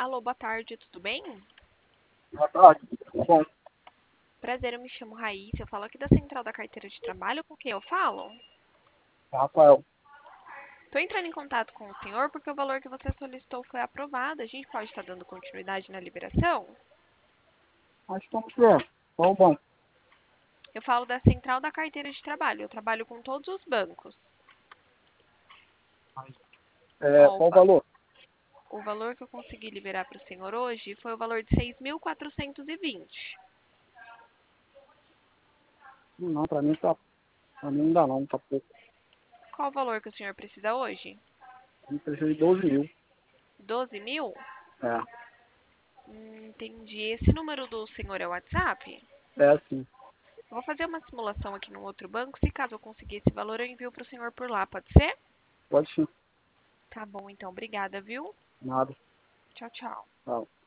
Alô, boa tarde, tudo bem? Boa tarde. Bom, Prazer, eu me chamo Raíssa, eu falo aqui da Central da Carteira de Trabalho, com quem eu falo? Rafael, Estou entrando em contato com o senhor porque o valor que você solicitou foi aprovado. A gente pode estar dando continuidade na liberação? nós estamos vendo. Qual o banco? Eu falo da Central da Carteira de Trabalho, eu trabalho com todos os bancos. Ó, Qual o valor? o valor que eu consegui liberar para o senhor hoje foi o valor de 6.420. Não, para mim tá. Para mim não dá não, tá pouco. Qual o valor que o senhor precisa hoje? Me preciso de 12 mil. 12 mil? É, Entendi. Esse número do senhor é o WhatsApp? é assim. Eu vou fazer uma simulação aqui no outro banco. Se caso eu conseguir esse valor, eu envio para o senhor por lá, pode ser? Pode sim. Tá bom, então. Obrigada, viu? Nada. Tchau, tchau. Tchau.